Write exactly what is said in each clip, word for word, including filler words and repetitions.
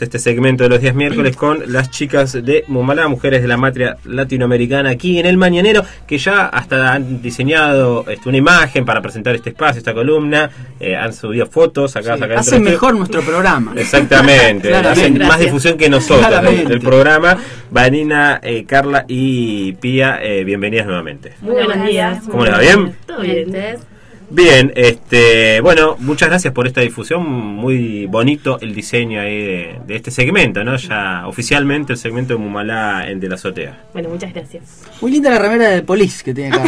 este segmento de los días miércoles con las chicas de Mumalá, Mujeres de la Matria Latinoamericana, aquí en El Mañanero, que ya hasta han diseñado este, una imagen para presentar este espacio, esta columna, eh, han subido fotos acá, sí, acá hace mejor nuestro programa. Exactamente, hacen más difusión que nosotros del, del programa. Vanina, eh, Carla y Pía, eh, bienvenidas nuevamente. Muy buenos días. ¿Cómo les va? ¿Bien? Todo bien. Bien, este, bueno, muchas gracias por esta difusión, muy bonito el diseño ahí de, de este segmento, ¿no? Ya oficialmente el segmento de Mumalá en De la Azotea. Bueno, muchas gracias. Muy linda la remera de Police que tiene acá.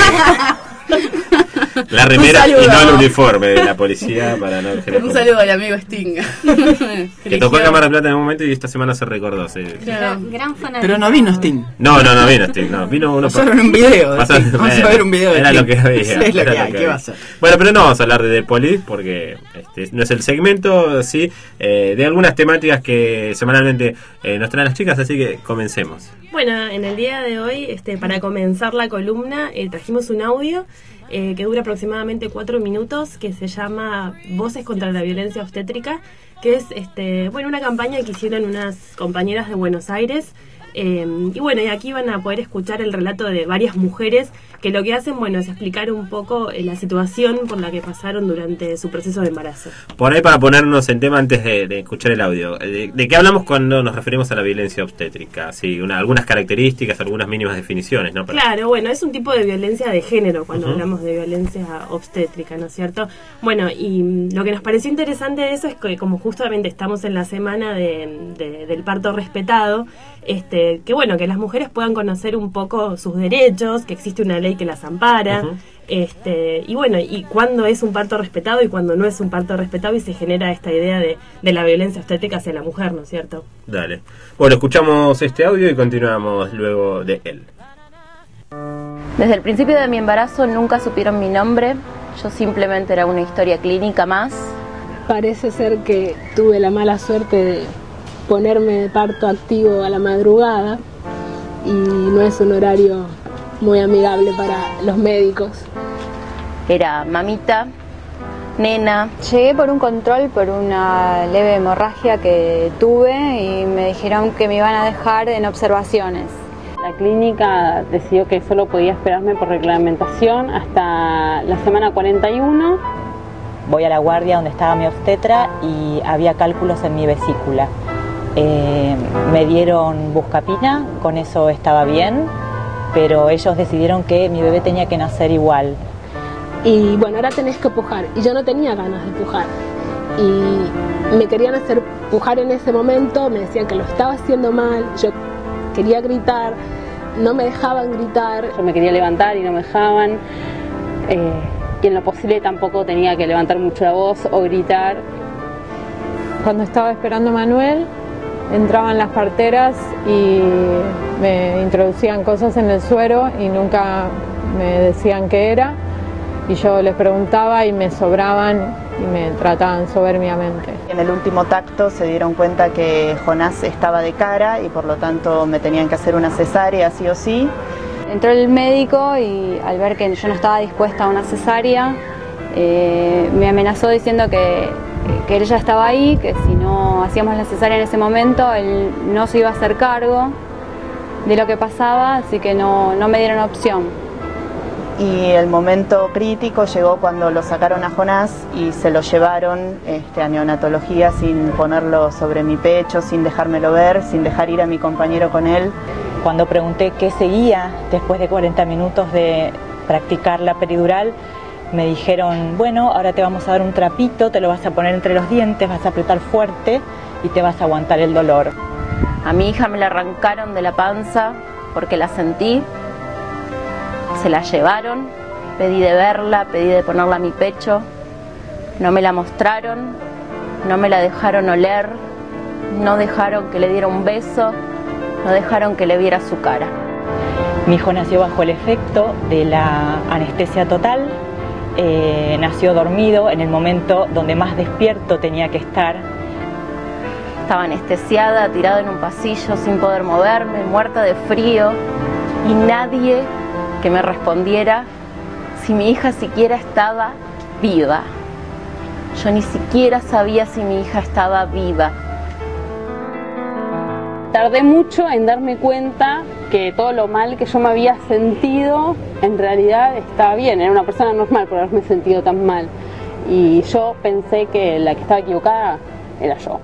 La remera y no el uniforme de la policía para no Un saludo al amigo Sting. Que tocó en Cámara de Plata en un momento y esta semana se recordó. Sí. Claro. Gran fanático. Pero no vino Sting. No, no, no vino Sting. No, vino uno. Pasaron un video. Pasaron, Vamos bueno, a ver un video de Era Sting. lo que había. Sí, es lo era que lo hay. que ¿Qué había. va a ser? Bueno, pero no vamos a hablar de The Police porque este, no es el segmento, sí, eh, de algunas temáticas que semanalmente eh, nos traen las chicas, así que comencemos. Bueno, en el día de hoy, este, para comenzar la columna, eh, trajimos un audio eh, que dura aproximadamente cuatro minutos, que se llama Voces contra la Violencia Obstétrica, que es este, bueno, una campaña que hicieron unas compañeras de Buenos Aires. Eh, y bueno, y aquí van a poder escuchar el relato de varias mujeres que lo que hacen, bueno, es explicar un poco eh, la situación por la que pasaron durante su proceso de embarazo. Por ahí, para ponernos en tema antes de, de escuchar el audio, ¿de, de qué hablamos cuando nos referimos a la violencia obstétrica? Sí, una, algunas características, algunas mínimas definiciones, ¿no? Para... Claro, bueno, es un tipo de violencia de género cuando Uh-huh. hablamos de violencia obstétrica, ¿no es cierto? Bueno, y mm, lo que nos pareció interesante de eso es que como justamente estamos en la semana de, de, del parto respetado, este, que bueno, que las mujeres puedan conocer un poco sus derechos, que existe una ley que las ampara, uh-huh. este, y bueno, y cuándo es un parto respetado y cuándo no es un parto respetado, y se genera esta idea de, de la violencia obstétrica hacia la mujer, ¿no es cierto? Dale. Bueno, escuchamos este audio y continuamos luego de él. Desde el principio de mi embarazo nunca supieron mi nombre, yo simplemente era una historia clínica más. Parece ser que tuve la mala suerte de ponerme de parto activo a la madrugada y no es un horario muy amigable para los médicos. Era mamita, nena. Llegué por un control por una leve hemorragia que tuve y me dijeron que me iban a dejar en observaciones. La clínica decidió que solo podía esperarme por reglamentación hasta la semana cuarenta y uno. Voy a la guardia donde estaba mi obstetra y había cálculos en mi vesícula. Eh, me dieron buscapina, con eso estaba bien, pero ellos decidieron que mi bebé tenía que nacer igual. Y bueno, ahora tenés que pujar, y yo no tenía ganas de pujar, y me querían hacer pujar en ese momento, me decían que lo estaba haciendo mal, yo quería gritar, no me dejaban gritar. Yo me quería levantar y no me dejaban, eh, y en lo posible tampoco tenía que levantar mucho la voz o gritar. Cuando estaba esperando a Manuel, entraban las parteras y me introducían cosas en el suero y nunca me decían qué era, y yo les preguntaba y me sobraban y me trataban soberbiamente. En el último tacto se dieron cuenta que Jonás estaba de cara y por lo tanto me tenían que hacer una cesárea sí o sí. Entró el médico y al ver que yo no estaba dispuesta a una cesárea, eh, me amenazó diciendo que que él ya estaba ahí, que si no hacíamos la cesárea en ese momento, él no se iba a hacer cargo de lo que pasaba, así que no, no me dieron opción. Y el momento crítico llegó cuando lo sacaron a Jonás y se lo llevaron este, a neonatología sin ponerlo sobre mi pecho, sin dejármelo ver, sin dejar ir a mi compañero con él. Cuando pregunté qué seguía después de cuarenta minutos de practicar la peridural, me dijeron, bueno, ahora te vamos a dar un trapito, te lo vas a poner entre los dientes, vas a apretar fuerte y te vas a aguantar el dolor. A mi hija me la arrancaron de la panza porque la sentí, se la llevaron, pedí de verla, pedí de ponerla a mi pecho, no me la mostraron, no me la dejaron oler, no dejaron que le diera un beso, no dejaron que le viera su cara. Mi hijo nació bajo el efecto de la anestesia total. Eh, nació dormido en el momento donde más despierto tenía que estar. Estaba anestesiada, tirada en un pasillo sin poder moverme, muerta de frío, y nadie que me respondiera si mi hija siquiera estaba viva. Yo ni siquiera sabía si mi hija estaba viva. tardé mucho en darme cuenta que todo lo mal que yo me había sentido en realidad estaba bien, era una persona normal por haberme sentido tan mal. Y yo pensé que la que estaba equivocada era yo.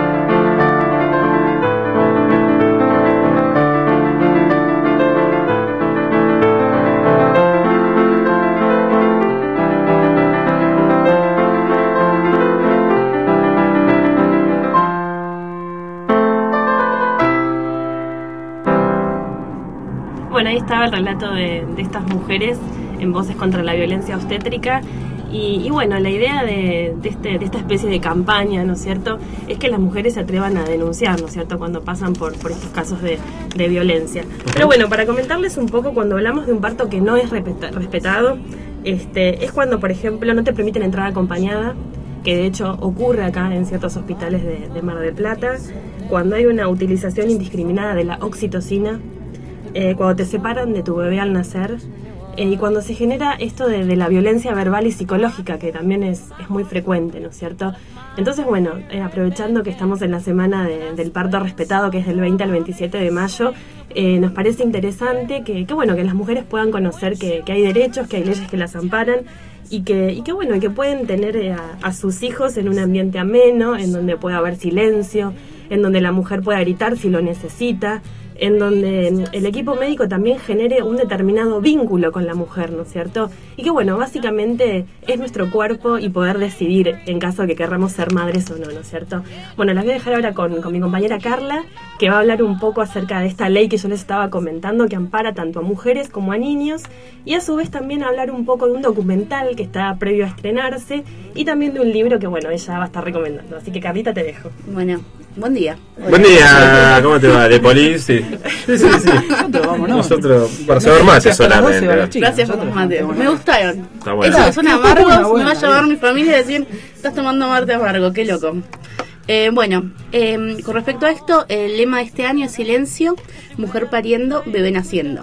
Bueno, ahí estaba el relato de, de estas mujeres en Voces contra la Violencia Obstétrica. Y, y bueno, la idea de, de, este, de esta especie de campaña, ¿no es cierto?, es que las mujeres se atrevan a denunciar, ¿no es cierto?, cuando pasan por, por estos casos de, de violencia. Pero bueno, para comentarles un poco, cuando hablamos de un parto que no es respeta, respetado, este, es cuando, por ejemplo, no te permiten entrar acompañada, que de hecho ocurre acá en ciertos hospitales de, de Mar del Plata, cuando hay una utilización indiscriminada de la oxitocina, eh, cuando te separan de tu bebé al nacer, eh, y cuando se genera esto de, de la violencia verbal y psicológica, que también es, es muy frecuente, ¿no es cierto? Entonces, bueno, eh, aprovechando que estamos en la semana de, del parto respetado, que es del veinte al veintisiete de mayo, eh, nos parece interesante que, que, bueno, que las mujeres puedan conocer que, que hay derechos, que hay leyes que las amparan, y que, y que bueno, que pueden tener eh, a, a sus hijos en un ambiente ameno, en donde pueda haber silencio, en donde la mujer pueda gritar si lo necesita, en donde el equipo médico también genere un determinado vínculo con la mujer, ¿no es cierto? Y que bueno, básicamente es nuestro cuerpo y poder decidir en caso de que querramos ser madres o no, ¿no es cierto? Bueno, las voy a dejar ahora con, con mi compañera Carla, que va a hablar un poco acerca de esta ley que yo les estaba comentando, que ampara tanto a mujeres como a niños, y a su vez también hablar un poco de un documental que está previo a estrenarse, y también de un libro que bueno, ella va a estar recomendando. Así que Carlita, te dejo. Bueno, buen día. Buen día, ¿cómo te va? ¿De Polis? Sí, sí, sí. sí. Nosotros, vámonos. Nosotros, para saber mate solamente. Gracias por tus mates. Me gustaron. Está bueno. Esos son amargos, me va a llamar mi familia y decir, estás tomando mate amargo, qué loco. Eh, bueno, eh, con respecto a esto, el lema de este año es silencio, mujer pariendo, bebé naciendo.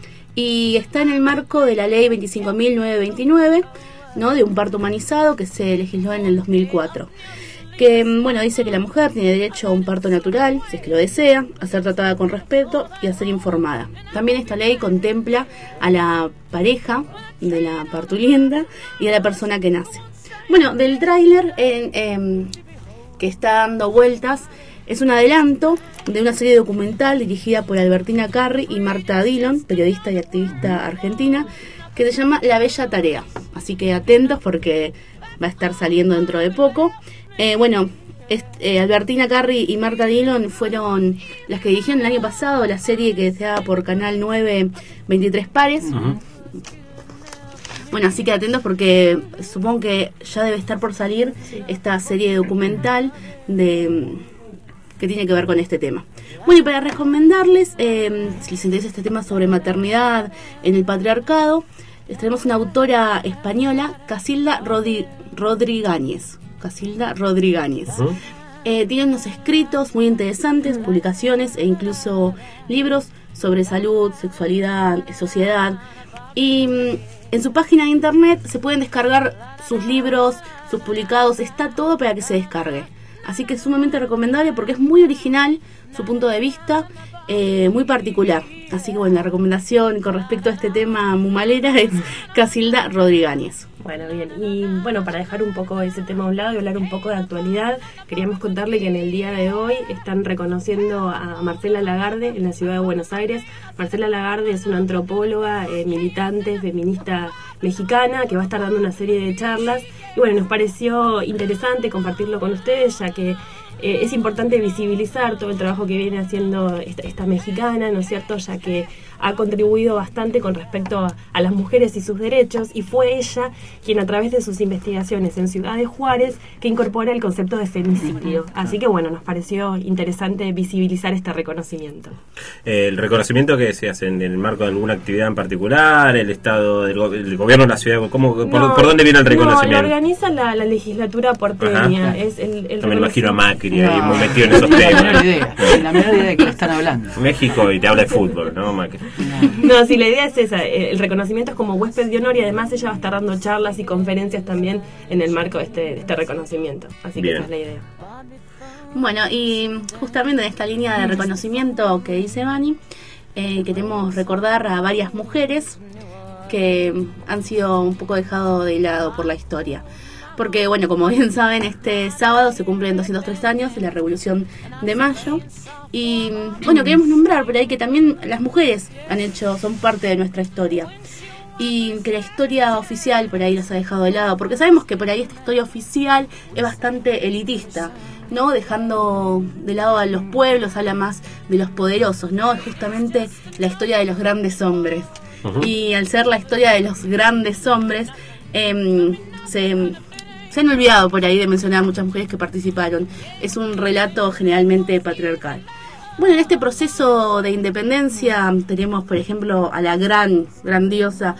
Y está en el marco de la ley veinticinco mil novecientos veintinueve, ¿no?, de un parto humanizado que se legisló en el dos mil cuatro. Que, bueno, dice que la mujer tiene derecho a un parto natural, si es que lo desea, a ser tratada con respeto y a ser informada. También esta ley contempla a la pareja de la parturienta y a la persona que nace. Bueno, del tráiler en... Eh, que está dando vueltas, es un adelanto de una serie documental dirigida por Albertina Carri y Marta Dillon, periodista y activista argentina, que se llama La Bella Tarea. Así que atentos porque va a estar saliendo dentro de poco. Eh, bueno, es, eh, Albertina Carri y Marta Dillon fueron las que dirigieron el año pasado la serie que se daba por Canal nueve, veintitrés pares. Uh-huh. Bueno, así que atentos porque supongo que ya debe estar por salir esta serie documental de que tiene que ver con este tema. Bueno, y para recomendarles, eh, si les interesa este tema sobre maternidad en el patriarcado, les traemos una autora española, Casilda Rodri- Rodrigáñez. Casilda Rodrigáñez. Uh-huh. Eh, tiene unos escritos muy interesantes, publicaciones e incluso libros sobre salud, sexualidad, sociedad. Y en su página de internet se pueden descargar sus libros, sus publicados, está todo para que se descargue. Así que es sumamente recomendable porque es muy original su punto de vista, eh, muy particular. Así que bueno, la recomendación con respecto a este tema mumalera es Casilda Rodrigáñez. Bueno, bien. Y bueno, para dejar un poco ese tema a un lado y hablar un poco de actualidad, queríamos contarle que en el día de hoy están reconociendo a Marcela Lagarde en la ciudad de Buenos Aires. Marcela Lagarde es una antropóloga, eh, militante, feminista mexicana, que va a estar dando una serie de charlas. Y bueno, nos pareció interesante compartirlo con ustedes, ya que eh, es importante visibilizar todo el trabajo que viene haciendo esta, esta mexicana, ¿no es cierto?, ya que ha contribuido bastante con respecto a, a las mujeres y sus derechos, y fue ella quien a través de sus investigaciones en Ciudad de Juárez que incorpora el concepto de femicidio. Así que bueno, nos pareció interesante visibilizar este reconocimiento. El reconocimiento que se hace en el marco de alguna actividad en particular, el estado del go- el gobierno de la ciudad, ¿cómo, por, no, ¿por dónde viene el reconocimiento? No, lo organiza la, la legislatura porteña. Ajá. Es el, el no me imagino a Macri no, ahí metido en esos no, temas. La menor idea, la menor idea de qué están hablando. México y te habla de fútbol, ¿no, Macri? No, sí, la idea es esa. El reconocimiento es como huésped de honor y además ella va a estar dando charlas y conferencias también en el marco de este, de este reconocimiento. Así que Bien. esa es la idea. Bueno, y justamente en esta línea de reconocimiento que dice Vani, eh, queremos recordar a varias mujeres que han sido un poco dejado de lado por la historia. Porque, bueno, como bien saben, este sábado se cumplen doscientos tres años de la Revolución de Mayo. Y, bueno, queremos nombrar por ahí que también las mujeres han hecho, son parte de nuestra historia. Y que la historia oficial por ahí las ha dejado de lado. Porque sabemos que por ahí esta historia oficial es bastante elitista, ¿no? Dejando de lado a los pueblos, habla más de los poderosos, ¿no? Es justamente la historia de los grandes hombres. Uh-huh. Y al ser la historia de los grandes hombres, eh, se, se han olvidado por ahí de mencionar muchas mujeres que participaron. Es un relato generalmente patriarcal. Bueno, en este proceso de independencia tenemos, por ejemplo, a la gran, grandiosa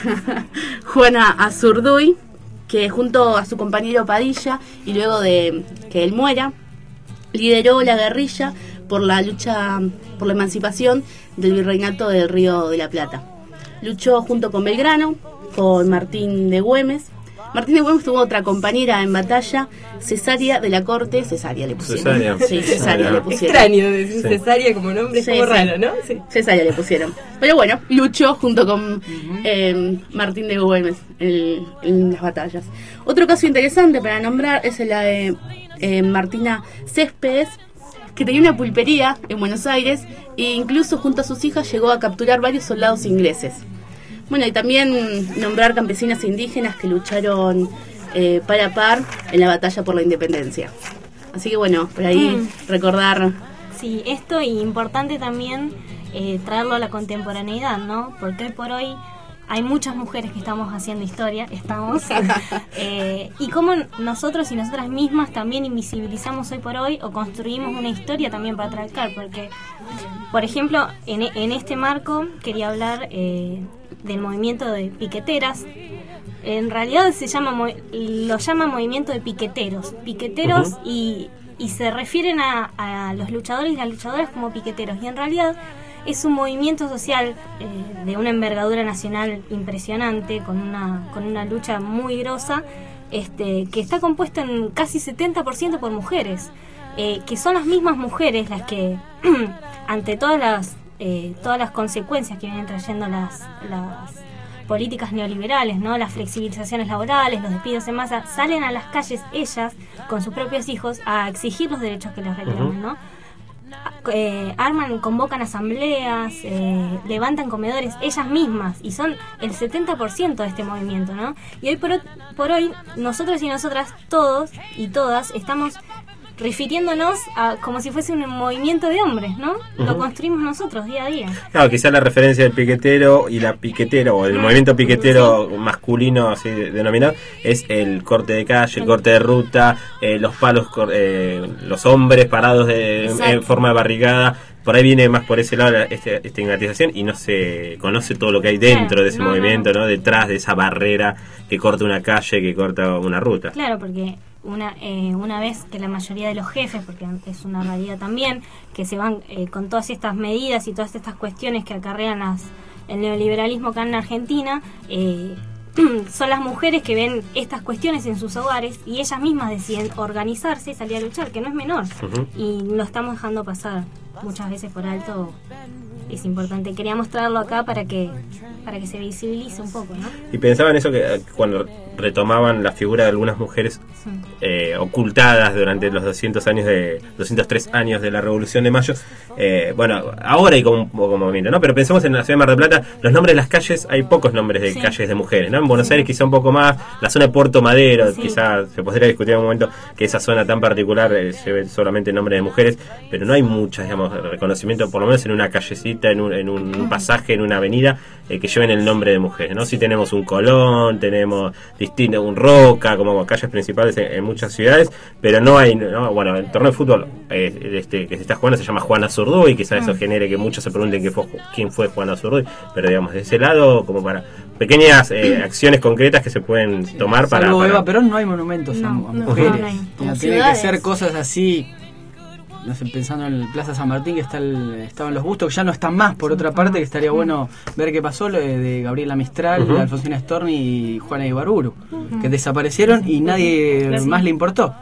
Juana Azurduy, que junto a su compañero Padilla, y luego de que él muera, lideró la guerrilla por la lucha por la emancipación del virreinato del Río de la Plata. Luchó junto con Belgrano, con Martín de Güemes. Martín de Güemes tuvo otra compañera en batalla, Cesárea de la Corte. Cesárea le pusieron. Cesárea. Sí, Cesárea le pusieron. Extraño decir sí. Cesárea como nombre, es sí, como sí. raro, ¿no? Sí. Cesárea le pusieron. Pero bueno, luchó junto con uh-huh. eh, Martín de Güemes en, en las batallas. Otro caso interesante para nombrar es el de eh, Martina Céspedes, que tenía una pulpería en Buenos Aires e incluso junto a sus hijas llegó a capturar varios soldados ingleses. Bueno, y también nombrar campesinas indígenas que lucharon eh, par a par en la batalla por la independencia. Así que bueno, por ahí mm. recordar... Sí, esto y importante también eh, traerlo a la contemporaneidad, ¿no? Porque hoy por hoy hay muchas mujeres que estamos haciendo historia, estamos... eh, y cómo nosotros y nosotras mismas también invisibilizamos hoy por hoy o construimos una historia también patriarcal, porque, por ejemplo, en, en este marco quería hablar... Eh, del movimiento de piqueteras. En realidad se llama lo llama movimiento de piqueteros piqueteros uh-huh. y, y se refieren a, a los luchadores y las luchadoras como piqueteros, y en realidad es un movimiento social eh, de una envergadura nacional impresionante, con una con una lucha muy grosa, este que está compuesto en casi setenta por ciento por mujeres, eh, que son las mismas mujeres las que ante todas las Eh, todas las consecuencias que vienen trayendo las, las políticas neoliberales, ¿no? Las flexibilizaciones laborales, los despidos en masa, salen a las calles ellas con sus propios hijos a exigir los derechos que les reclaman, ¿no? Eh, arman, convocan asambleas, eh, levantan comedores ellas mismas, y son el setenta por ciento de este movimiento, ¿no? Y hoy por, por hoy nosotros y nosotras, todos y todas, estamos refiriéndonos a como si fuese un movimiento de hombres, ¿no? Uh-huh. Lo construimos nosotros día a día. Claro, quizá la referencia del piquetero y la piquetera, o el uh-huh. movimiento piquetero sí. masculino, así denominado, es el corte de calle, el corte de ruta, eh, los palos, eh, los hombres parados de, en forma de barricada. Por ahí viene más por ese lado esta estigmatización, y no se conoce todo lo que hay dentro claro, de ese no, movimiento, no. ¿no? Detrás de esa barrera que corta una calle, que corta una ruta. Claro, porque una eh, una vez que la mayoría de los jefes, porque es una realidad también, que se van eh, con todas estas medidas y todas estas cuestiones que acarrean las, el neoliberalismo acá en Argentina, eh, son las mujeres que ven estas cuestiones en sus hogares y ellas mismas deciden organizarse y salir a luchar, que no es menor. Uh-huh. Y lo estamos dejando pasar muchas veces por alto. Es importante, quería mostrarlo acá para que para que se visibilice un poco, ¿no? Y pensaba en eso, que cuando retomaban la figura de algunas mujeres sí. eh, ocultadas durante los doscientos años de doscientos tres años de la Revolución de Mayo, eh, bueno, ahora hay como un poco movimiento, ¿no? Pero pensemos en la ciudad de Mar del Plata, los nombres de las calles, hay pocos nombres de sí. calles de mujeres, ¿no? En Buenos sí. Aires quizá un poco más, la zona de Puerto Madero, sí. quizá se podría discutir en un momento que esa zona tan particular eh, se ve solamente nombres de mujeres, pero no hay muchas, digamos, reconocimiento, por lo menos en una callecita, en un, en un pasaje, en una avenida, eh, que lleven el nombre de mujeres, ¿no? Si tenemos un Colón, tenemos distinto, un Roca, como calles principales en, en muchas ciudades, pero no hay, ¿no? Bueno, el torneo de fútbol eh, este, que se está jugando se llama Juana Azurduy, quizás eso genere que muchos se pregunten qué fue, quién fue Juana Azurduy, pero digamos, de ese lado, como para pequeñas eh, acciones concretas que se pueden sí, tomar para, para... Eva Perón no hay monumentos no, a, a no, mujeres, no, no hay. Tiene que ser cosas así. No sé, pensando en el Plaza San Martín, que está el, estaban los bustos, que ya no están más, por otra parte, que estaría bueno ver qué pasó, lo de, de Gabriela Mistral, uh-huh. Alfonsina Storni y Juana Ibarburu, uh-huh. que desaparecieron y nadie Gracias. más le importó.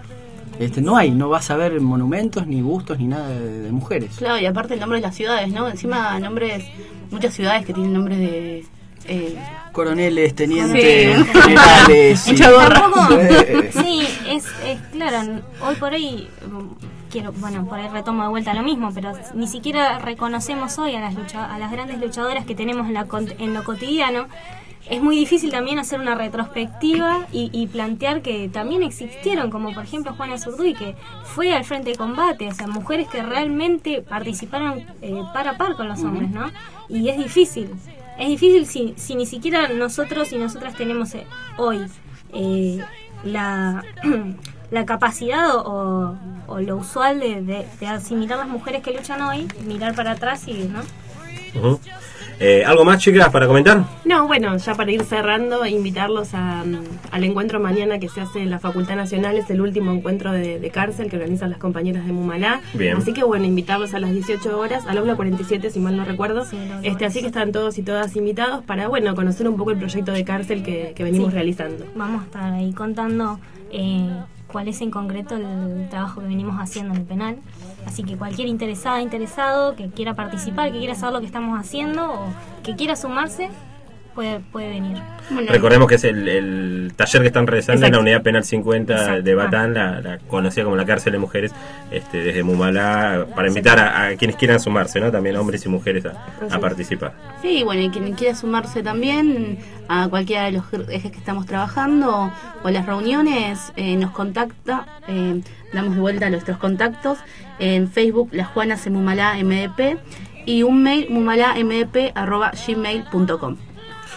Este, no hay, no vas a ver monumentos, ni bustos, ni nada de, de mujeres. Claro, y aparte el nombre de las ciudades, ¿no? Encima nombres, muchas ciudades que tienen nombres de... Eh, coroneles, tenientes, sí. generales. Mucha gorra. Sí, es, es claro, hoy por hoy, quiero, bueno, por ahí retomo de vuelta lo mismo, pero ni siquiera reconocemos hoy a las lucha, a las grandes luchadoras que tenemos en, la, en lo cotidiano. Es muy difícil también hacer una retrospectiva y, y plantear que también existieron, como por ejemplo Juana Zurduy, que fue al frente de combate, o sea, mujeres que realmente participaron eh, par a par con los hombres, ¿no? Y es difícil. Es difícil si, si ni siquiera nosotros y nosotras tenemos eh, hoy eh, la, la capacidad o, o lo usual de, de, de asimilar las mujeres que luchan hoy, mirar para atrás y, ¿no? Uh-huh. Eh, ¿Algo más, chicas, para comentar? No, bueno, ya para ir cerrando, invitarlos a, al encuentro mañana que se hace en la Facultad Nacional. Es el último encuentro de, de cárcel que organizan las compañeras de Mumalá. Bien. Así que bueno, invitarlos a las dieciocho horas, al aula cuarenta y siete, si mal no recuerdo. Sí, no, este, así que están todos y todas invitados para, bueno, conocer un poco el proyecto de cárcel que, que venimos sí. realizando. Vamos a estar ahí contando eh, cuál es en concreto el trabajo que venimos haciendo en el penal. Así que cualquier interesada, interesado, que quiera participar, que quiera saber lo que estamos haciendo o que quiera sumarse, puede, puede venir. Bueno, recordemos que es el, el taller que están realizando Exacto. en la Unidad Penal cincuenta Exacto. de Batán, la, la conocida como la cárcel de mujeres, este, desde Mumalá, para invitar a, a quienes quieran sumarse, ¿no? También hombres y mujeres a, a participar. Sí, bueno, y quien quiera sumarse también a cualquiera de los ejes que estamos trabajando o las reuniones, eh, nos contacta, eh, damos de vuelta a nuestros contactos en Facebook, Las Juanas en Mumalá M D P, y un mail, mumalá m d p arroba gmail punto com.